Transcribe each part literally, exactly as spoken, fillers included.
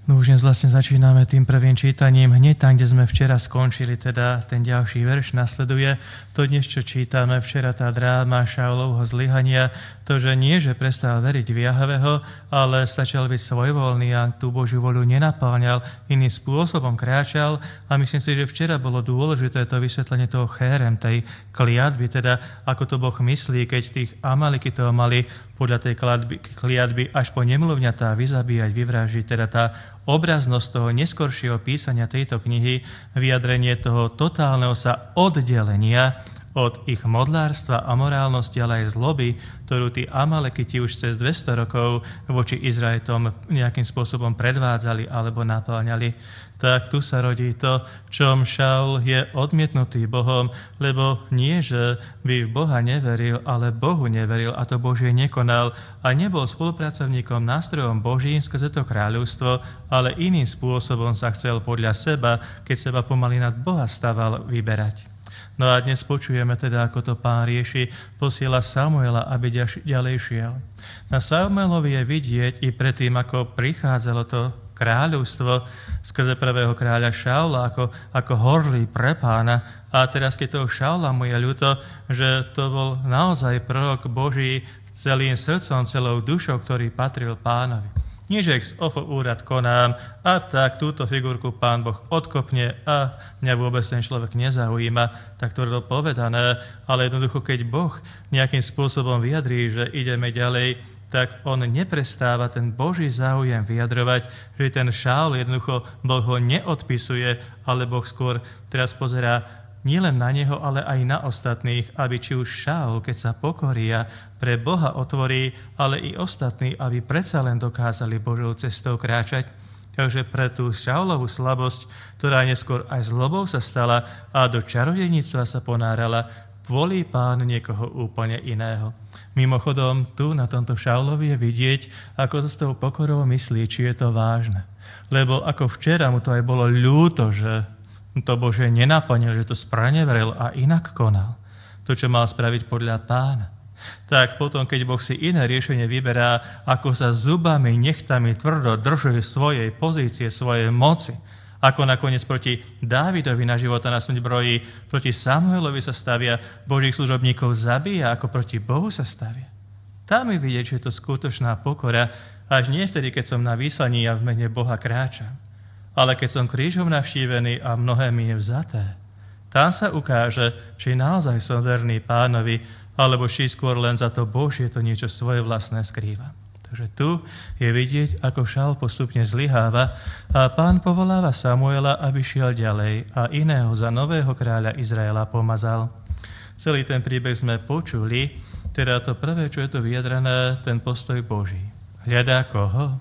No už dnes vlastne začíname tým prvým čítaním. Hneď tam, kde sme včera skončili, teda ten ďalší verš nasleduje. To dnes, čo čítame, včera tá dráma Šaulovho zlyhania, to, že nie, že prestal veriť v Jahveho, ale stačil byť svojvoľný a tú Božiu voľu nenapáňal, iným spôsobom kráčal. A myslím si, že včera bolo dôležité to vysvetlenie toho chérem, tej kliatby, teda ako to Boh myslí, keď tých Amalekitov mali podľa tej kliatby až po nemluvňatá vyzabíjať, vyvrážiť, teda tá obraznosť toho neskoršieho písania tejto knihy, vyjadrenie toho totálneho sa oddelenia od ich modlárstva a morálnosti, ale aj zloby, ktorú tí Amalekiti už cez dvesto rokov voči Izraelitom nejakým spôsobom predvádzali alebo napáňali. Tak tu sa rodí to, v čom Šaul je odmietnutý Bohom, lebo nie, že by v Boha neveril, ale Bohu neveril a to Božie nekonal a nebol spolupracovníkom, nástrojom Božím skrze to kráľovstvo, ale iným spôsobom sa chcel podľa seba, keď seba pomaly nad Boha stával, vyberať. No a dnes počujeme teda, ako to Pán rieši, posiela Samuela, aby ďalej šiel. Na Samuelovi je vidieť i predtým, ako prichádzalo to kráľovstvo skrze prvého kráľa Šaula, ako, ako horlí pre Pána. A teraz, keď toho Šaula mu je ľúto, že to bol naozaj prorok Boží celým srdcom, celou dušou, ktorý patril Pánovi. Nie, že ex ofo úrad konám a tak túto figurku Pán Boh odkopne a mňa vôbec ten človek nezaujíma, tak tvrdo povedané, ale jednoducho, keď Boh nejakým spôsobom vyjadrí, že ideme ďalej, tak on neprestáva ten Boží záujem vyjadrovať, že ten Šaul jednoducho Boh ho neodpisuje, ale Boh skôr teraz pozerá nielen na neho, ale aj na ostatných, aby či už Šaul, keď sa pokorí a pre Boha otvorí, ale i ostatní, aby predsa len dokázali Božou cestou kráčať. Takže pre tú Šaulovú slabosť, ktorá neskôr aj zlobou sa stala a do čarodejníctva sa ponárala, volí Pán niekoho úplne iného. Mimochodom, tu na tomto Šaulovi je vidieť, ako to s tou pokorou myslí, či je to vážne. Lebo ako včera mu to aj bolo ľúto, že to Bože nenaplnil, že to spranevrel a inak konal. To, čo mal spraviť podľa Pána. Tak potom, keď Boh si iné riešenie vyberá, ako sa zubami, nechtami tvrdo drží svojej pozície, svojej moci, ako nakoniec proti Dávidovi na života na smrť brojí, proti Samuelovi sa stavia, Božích služobníkov zabíja, ako proti Bohu sa stavia. Tam je vidieť, že je to skutočná pokora, až nie vtedy, keď som na výslaní a v mene Boha kráčam. Ale keď som krížom navštívený a mnohé mi je vzaté, tam sa ukáže, či naozaj som verný Pánovi, alebo či skôr len za to Božie to niečo svoje vlastné skrýva. Takže tu je vidieť, ako Šaul postupne zlyháva a Pán povoláva Samuela, aby šiel ďalej a iného za nového kráľa Izraela pomazal. Celý ten príbeh sme počuli, teda to prvé, čo je tu vyjadrené, ten postoj Boží. Hľadá koho?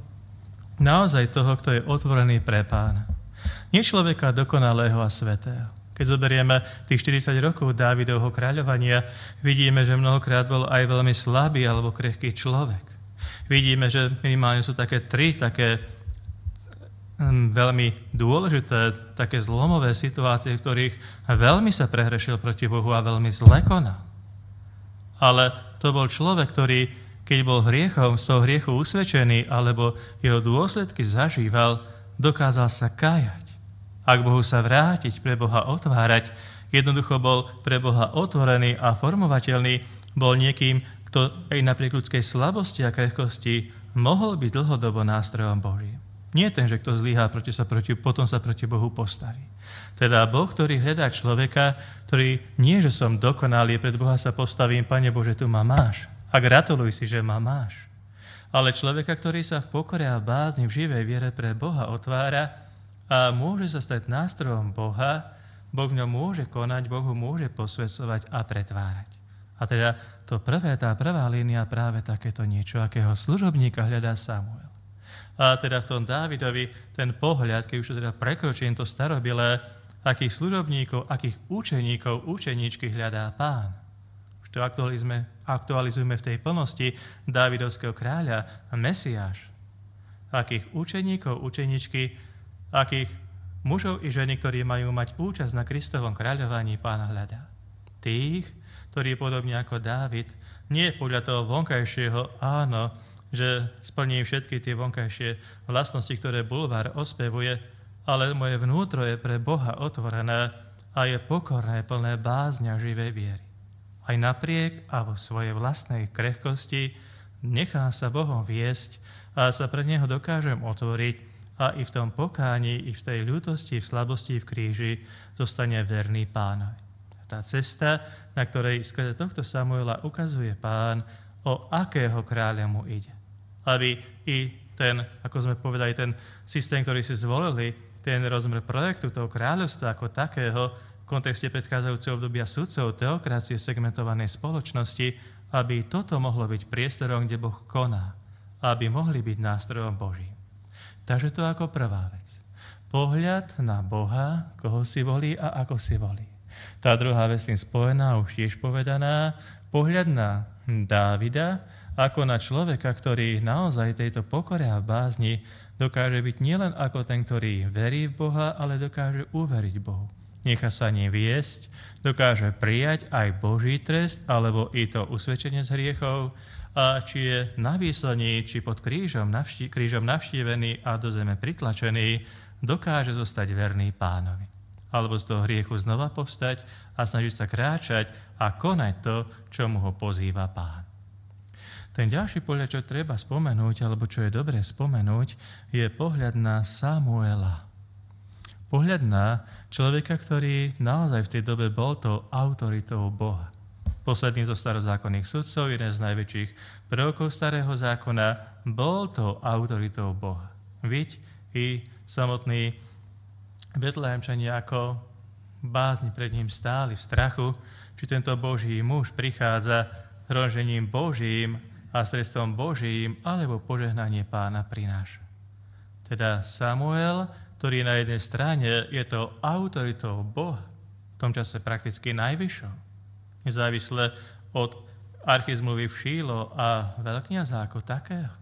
Naozaj toho, kto je otvorený pre Pána. Nie človeka dokonalého a svätého. Keď zoberieme tých štyridsať rokov Dávidovho kráľovania, vidíme, že mnohokrát bol aj veľmi slabý alebo krehký človek. Vidíme, že minimálne sú také tri také hm, veľmi dôležité, také zlomové situácie, v ktorých veľmi sa prehrešil proti Bohu a veľmi zle konal. Ale to bol človek, ktorý keď bol hriechom, z toho hriechu usvedčený, alebo jeho dôsledky zažíval, dokázal sa kájať. A k Bohu sa vrátiť, pre Boha otvárať, jednoducho bol pre Boha otvorený a formovateľný, bol niekým, kto aj napriek ľudskej slabosti a krehkosti mohol byť dlhodobo nástrojom Božím. Nie ten, že kto zlyhá, proti sa proti, potom sa proti Bohu postaví. Teda Boh, ktorý hľadá človeka, ktorý nie, že som dokonalý, pred Boha sa postavím, Pane Bože, tu ma máš. A gratuluj si, že ma máš. Ale človeka, ktorý sa v pokore a bázni v živej viere pre Boha otvára a môže sa stať nástrojom Boha, Boh v ňom môže konať, Boh ho môže posvedcovať a pretvárať. A teda to prvé, tá prvá línia práve takéto niečo, akého služobníka hľadá Samuel. A teda v tom Dávidovi ten pohľad, keď už to teda prekročím to starobilé, akých služobníkov, akých učeníkov, učeníčky hľadá Pán. To aktualizujeme, aktualizujeme v tej plnosti Dávidovského kráľa a Mesiáš. Akých učeníkov, učeničky, akých mužov i ženy, ktorí majú mať účasť na Kristovom kráľovaní, Pána hľadá. Tých, ktorí podobne ako Dávid, nie podľa toho vonkajšieho, áno, že splní všetky tie vonkajšie vlastnosti, ktoré bulvár ospevuje, ale moje vnútro je pre Boha otvorené a je pokorné, plné bázňa živej viery. Aj napriek a vo svojej vlastnej krehkosti nechám sa Bohom viesť a sa pred Neho dokážem otvoriť a i v tom pokáni, i v tej ľútosti, v slabosti, v kríži zostane verný Pánovi. Tá cesta, na ktorej skrze tohto Samuela ukazuje Pán, o akého kráľa mu ide. Aby i ten, ako sme povedali, ten systém, ktorý si zvolili, ten rozmer projektu toho kráľovstva ako takého, v kontexte predchádzajúceho obdobia sudcov, teokracie, segmentovanej spoločnosti, aby toto mohlo byť priestorom, kde Boh koná, aby mohli byť nástrojom Božím. Takže to ako prvá vec. Pohľad na Boha, koho si volí a ako si volí. Tá druhá vec tým spojená, už tiež povedaná, pohľad na Dávida, ako na človeka, ktorý naozaj tejto pokore a bázni dokáže byť nielen ako ten, ktorý verí v Boha, ale dokáže uveriť Bohu. Nechá sa ním viesť, dokáže prijať aj Boží trest, alebo i to usvedčenie z hriechov, a či je na výslení, či pod krížom, navští, krížom navštívený a do zeme pritlačený, dokáže zostať verný Pánovi. Alebo z toho hriechu znova povstať a snažiť sa kráčať a konať to, čo mu ho pozýva Pán. Ten ďalší pohľad, čo treba spomenúť, alebo čo je dobré spomenúť, je pohľad na Samuela. Pohľad na človeka, ktorý naozaj v tej dobe bol tou autoritou Boha. Posledný zo starozákonných sudcov, jeden z najväčších prvokov starého zákona, bol tou autoritou Boha. Viď i samotní Betlehemčania ako bázni pred ním stáli v strachu, či tento Boží muž prichádza hrožením Božím a strestom Božím, alebo požehnanie Pána prináša. Teda Samuel, ktorý na jednej strane je to autoritou Boha, v tom čase prakticky najvyššou, nezávisle od archizmluvy v Šílo a veľkňaza ako takého.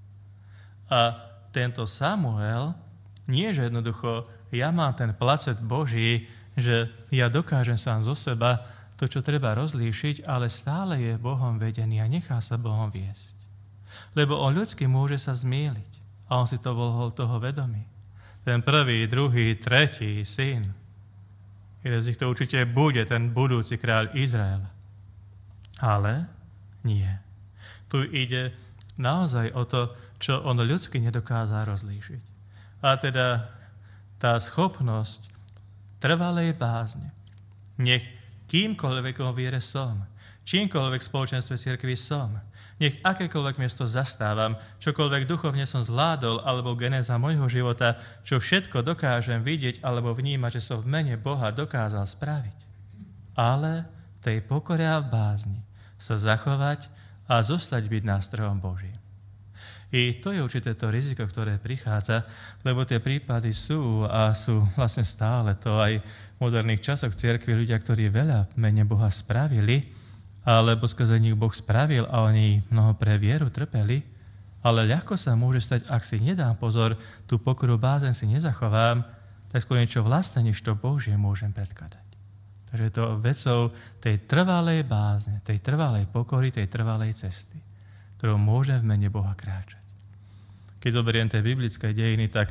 A tento Samuel nie, že jednoducho ja mám ten placet Boží, že ja dokážem sám zo seba to, čo treba rozlíšiť, ale stále je Bohom vedený a nechá sa Bohom viesť. Lebo on ľudský môže sa zmýliť a on si to bol toho vedomý. Ten prvý, druhý, tretí syn, jeden z nich to určite bude ten budúci kráľ Izraela. Ale nie. Tu ide naozaj o to, čo on ľudsky nedokázal rozlíšiť. A teda tá schopnosť trvalej bázne. Nech kýmkoľvek o viere som, čímkoľvek v spoločenstve cirkvi som, nech akékoľvek miesto zastávam, čokoľvek duchovne som zvládol, alebo genéza môjho života, čo všetko dokážem vidieť alebo vnímať, že som v mene Boha dokázal spraviť. Ale tej pokore a v bázni sa zachovať a zostať byť nástrojom Božím. I to je určité to riziko, ktoré prichádza, lebo tie prípady sú a sú vlastne stále to aj v moderných časoch cirkvi ľudia, ktorí veľa v mene Boha spravili, alebo skrze nich Boh spravil a oni mnoho pre vieru trpeli, ale ľahko sa môže stať, ak si nedám pozor, tú pokoru bázen si nezachovám, tak skôr niečo vlastné, než to Božie môžem predkladať. Takže je to vecou tej trvalej bázne, tej trvalej pokory, tej trvalej cesty, ktorou môžem v mene Boha kráčať. Keď zoberiem tie biblické dejiny, tak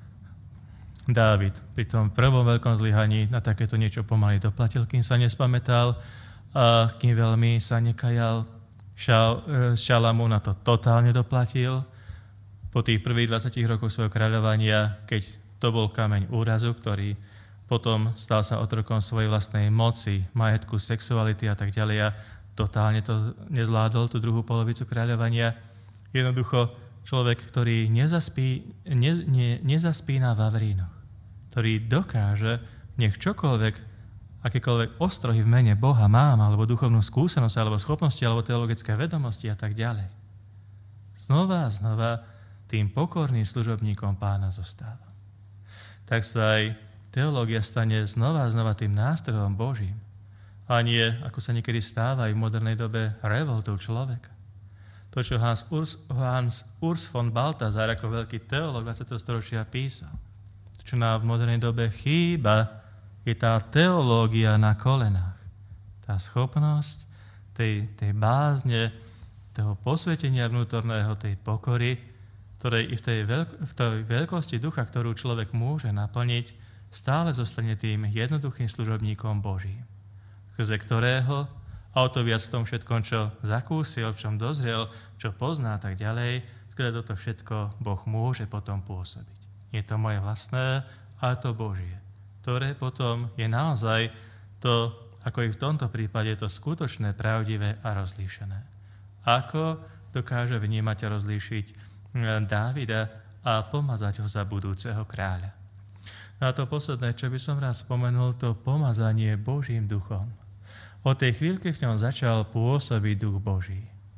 Dávid pri tom prvom veľkom zlyhaní na takéto niečo pomaly doplatil, kým sa nespamätal, a kým veľmi sa nekajal. Šal, Šalamún na to totálne doplatil. Po tých prvých dvadsiatich rokoch svojho kráľovania, keď to bol kameň úrazu, ktorý potom stal sa otrokom svojej vlastnej moci, majetku, sexuality a tak ďalej, a totálne to nezvládol, tú druhú polovicu kráľovania. Jednoducho človek, ktorý nezaspí, ne, ne, nezaspína v Vavrínoch, ktorý dokáže, nech čokoľvek, akékoľvek ostrohy v mene Boha mám, alebo duchovnú skúsenosť, alebo schopnosti, alebo teologické vedomosti a tak ďalej. Znova a znova tým pokorným služobníkom Pána zostáva. Tak sa aj teológia stane znova a znova tým nástrojom Božím. A nie, ako sa niekedy stáva aj v modernej dobe, revoltou človeka. To, čo Hans Urs, Hans Urs von Balthasar ako veľký teológ dvadsiateho storočia písal. To, čo nám v modernej dobe chýba, je tá teológia na kolenách. Tá schopnosť tej, tej bázne toho posvetenia vnútorného, tej pokory, ktorej i v tej, veľk- v tej veľkosti ducha, ktorú človek môže naplniť, stále zostane tým jednoduchým služobníkom Božím, skrze ktorého, a o to viac v tom všetkom, čo zakúsil, v čom dozrel, čo pozná a tak ďalej, skrze toto všetko Boh môže potom pôsobiť. Je to moje vlastné, a to Božie, ktoré potom je naozaj to, ako i v tomto prípade, to skutočné, pravdivé a rozlíšené. Ako dokáže vnímať a rozlíšiť Dávida a pomazať ho za budúceho kráľa. A to posledné, čo by som rád spomenul, to pomazanie Božím duchom. Od tej chvíľky v ňom začal pôsobiť duch Boží.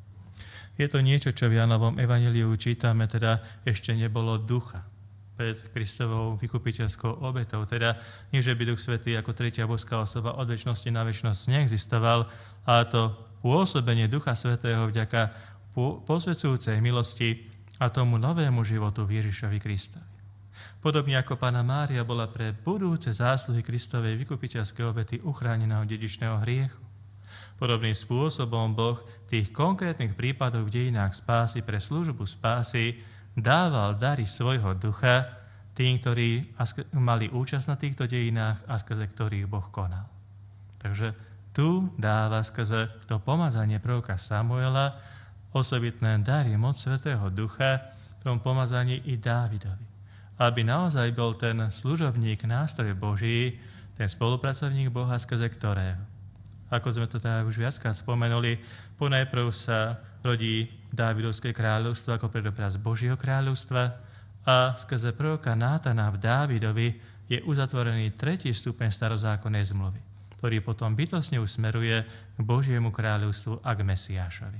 Je to niečo, čo v Jánovom evanjeliu čítame, teda ešte nebolo ducha pred Kristovou vykupiteľskou obetou. Teda nie, že by Duch Svätý ako tretia božská osoba od večnosti na večnosť neexistoval, a to pôsobenie Ducha Svätého vďaka posvedzujúcej milosti a tomu novému životu v Ježišovi Kristovi. Podobne ako Panna Mária bola pre budúce zásluhy Kristovej vykupiteľskej obety uchránená od dedičného hriechu, podobným spôsobom Boh v tých konkrétnych prípadoch v dejinách spásy pre službu spásy dával dary svojho ducha tým, ktorí mali účasť na týchto dejinách a skrze ktorých Boh konal. Takže tu dáva skrze to pomazanie proroka Samuela osobitné dary moc Svätého Ducha v tom pomazaní i Dávidovi. Aby naozaj bol ten služobník, nástroj Boží, ten spolupracovník Boha, skrze ktorého. Ako sme to teda už viackrát spomenuli, ponajprv sa rodí Dávidovské kráľovstvo ako predobraz Božieho kráľovstva a skrze proroka Nátana v Dávidovi je uzatvorený tretí stupeň starozákonnej zmluvy, ktorý potom bytostne usmeruje k Božiemu kráľovstvu a k Mesiášovi.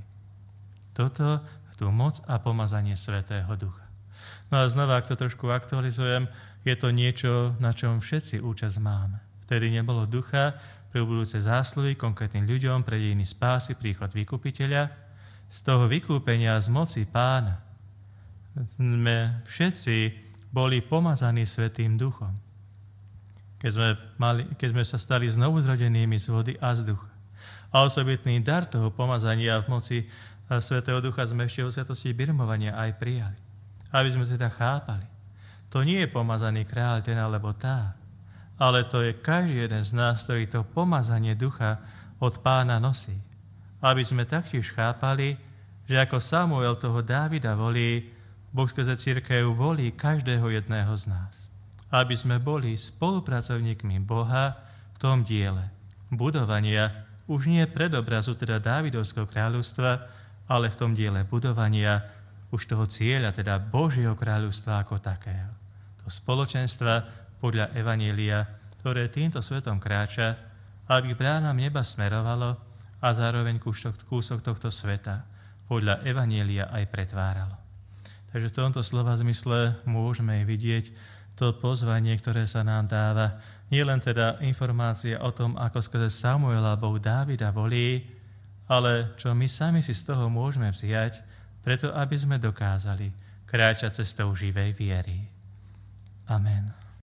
Toto tú moc a pomazanie Svätého Ducha. No a znova, ak to trošku aktualizujem, je to niečo, na čom všetci účasť máme. Vtedy nebolo ducha pre budúce zásluhy konkrétnym ľuďom, pre dejiny spásy, príchod vykupiteľa. Z toho vykúpenia z moci Pána sme všetci boli pomazaní Svätým Duchom. Keď sme, mali, keď sme sa stali znovuzrodenými z vody a z ducha. A osobitný dar toho pomazania v moci Svätého Ducha sme ešte o sviatosti birmovania aj prijali. Aby sme teda chápali. To nie je pomazaný kráľ ten alebo tá, ale to je každý jeden z nás, ktorý to pomazanie ducha od Pána nosí. Aby sme taktiež chápali, že ako Samuel toho Dávida volí, Boh skrze cirkev volí každého jedného z nás. Aby sme boli spolupracovníkmi Boha v tom diele budovania, už nie predobrazu teda Dávidovského kráľovstva, ale v tom diele budovania už toho cieľa, teda Božieho kráľovstva ako takého. To spoločenstva podľa Evanjelia, ktoré týmto svetom kráča, aby bránam neba smerovalo a zároveň kúsok tohto sveta podľa Evanjelia aj pretváralo. Takže v tomto slova zmysle môžeme vidieť to pozvanie, ktoré sa nám dáva. Nie len teda informácia o tom, ako skrze Samuela Boh Dávida volí, ale čo my sami si z toho môžeme vziať, preto aby sme dokázali kráčať cestou živej viery. Amen.